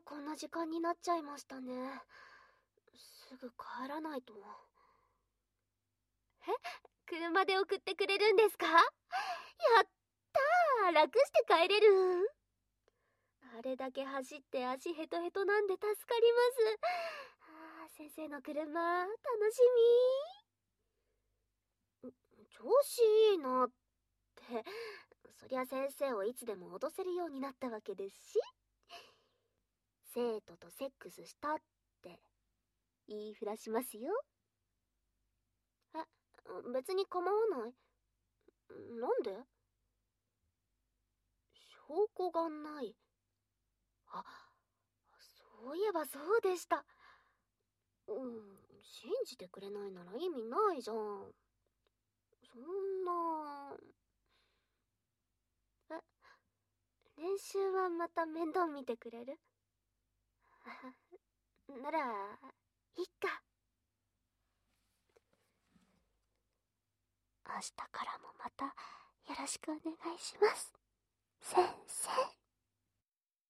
こんな時間になっちゃいましたね。すぐ帰らないと。車で送ってくれるんですか？やったー、楽して帰れる。あれだけ走って足ヘトヘトなんで助かります。先生の車、楽しみ。調子いいなって。そりゃ先生をいつでも脅せるようになったわけですし。生徒とセックスしたって言いふらしますよ。別に構わない。なんで？証拠がない。あ、そういえばそうでした。信じてくれないなら意味ないじゃん。そんな。練習はまた面倒見てくれる？なら、いっか。明日からもまたよろしくお願いします。先生。